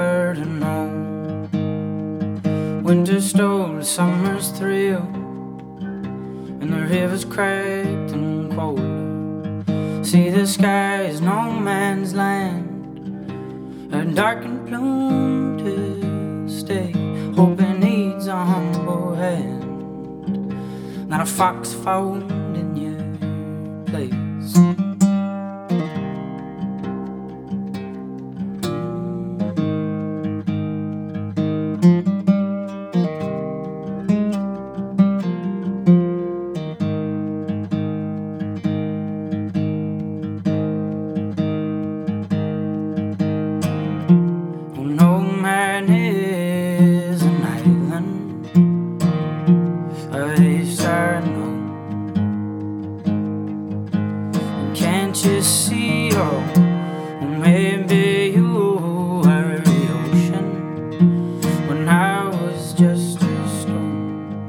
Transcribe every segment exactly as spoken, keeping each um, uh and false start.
hard to know. Winter stole the summer's thrill, and the river's cracked and cold. See, the sky is no man's land, a dark and plume to stay. Hoping needs a humble hand, not a fox found in your place. Can't you see, oh, well, maybe you were the ocean when I was just a stone.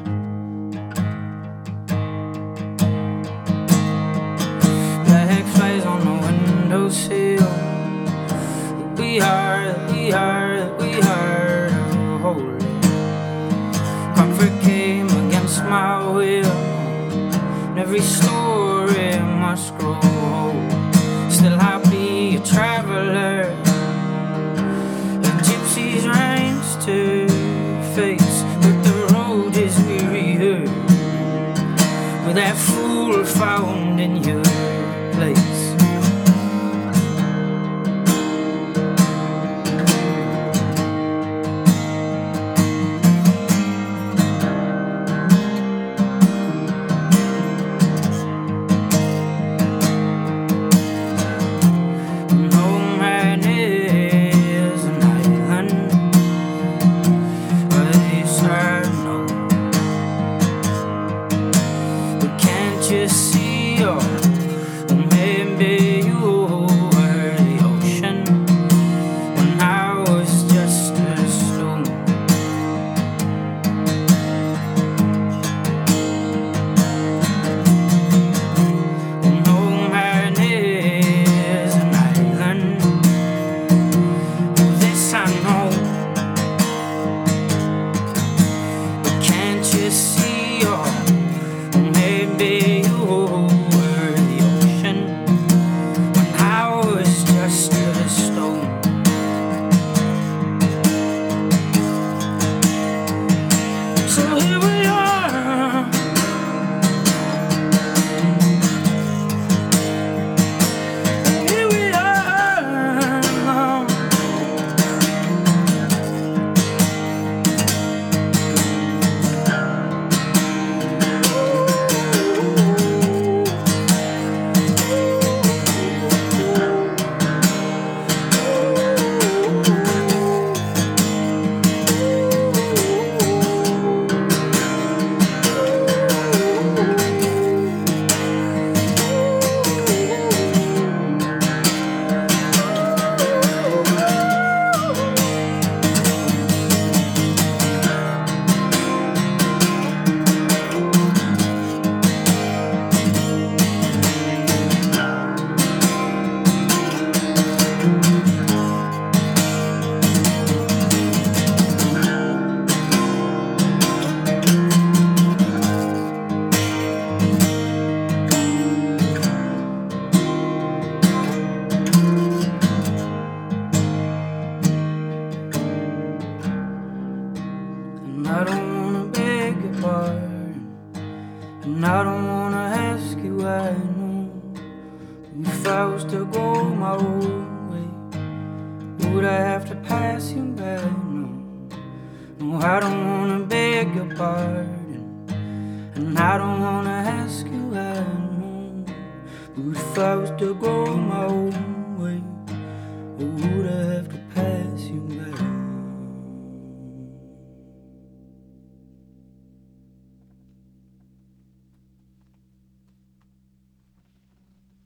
Black flies on the windowsill, we are, we are, we are holy. Comfort came against my will, and every story must grow. Still I'll be a traveler, a gypsy's range to face, but the road is wearier with that fool found in your place. You see, oh, well, maybe you were the ocean when I was just a stone. Well, no man is an island, well, this I know, but can't you see, oh, well, maybe I don't wanna beg your pardon, and I don't wanna ask you why. No, if I was to go my own way, would I have to pass you by? No, no, I don't wanna beg your pardon, and I don't wanna ask you why. No, but if I was to go my own way, would I